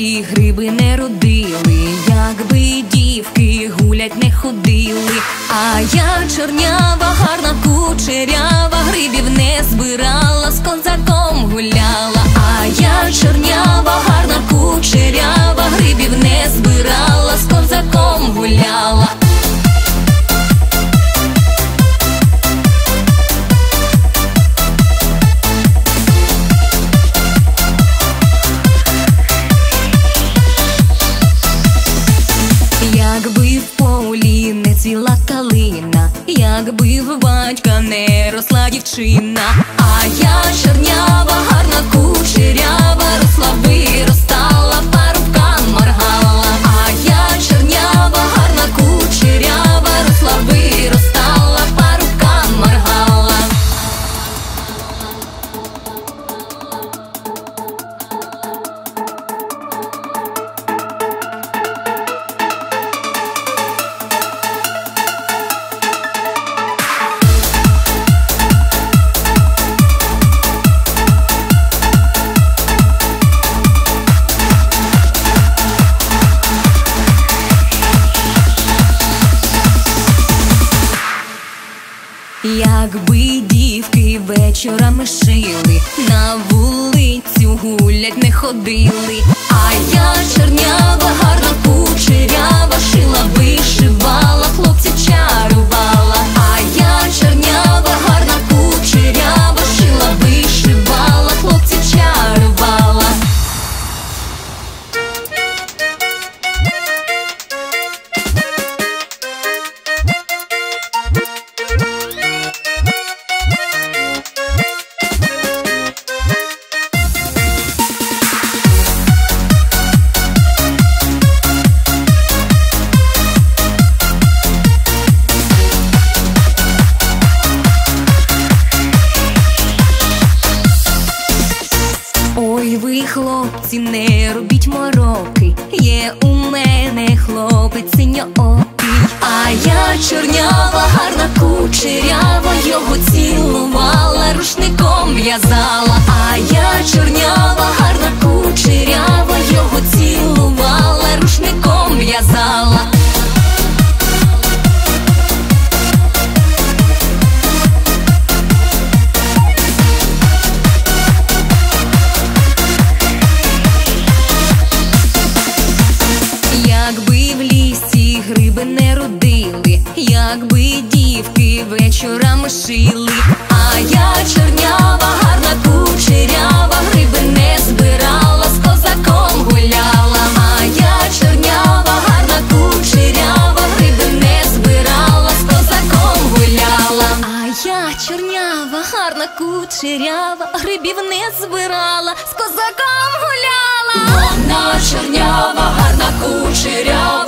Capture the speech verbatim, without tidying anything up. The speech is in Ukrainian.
лісі гриби не родили, якби дівки гулять не ходили. А я чорнява, гарна кучерява, грибів не збирала, з козаком гуляла. А я чорнява, гарна кучерява, грибів не збирала, з козаком гуляла. Якби в полі не цвіла калина, якби в батька не росла дівчина. А я чорнява, гарна кучерява, росла виростала, парубкам моргала. А я чорнява, гарна кучерява, росла виростала, парубкам моргала. Якби дівки вечорами шили, на вулицю гулять не ходили. А я чорнява, гарна кучерява, шила, вишивала, хлопців чарувала. А я чорнява, гарна кучерява, шила, вишивала, хлопців чарувала. Ой, ви, хлопці, не робіть мороки, є у мене хлопець синьоокий. А я чорнява, гарна кучерява, його цілувала, рушником в'язала. А я чорнява, гарна кучерява, його цілувала, рушником в'язала. Якби в лісі гриби не родили, якби дівки вечорами шили. А я чорнява, гарна кучерява, гриби не збирала, з козаком гуляла. А я чорнява, гарна кучерява, гриби не збирала, з козаком гуляла. А я чорнява, гарна кучерява, грибів не збирала, з козаком гуляла. Вона чорнява, гарна кучерява,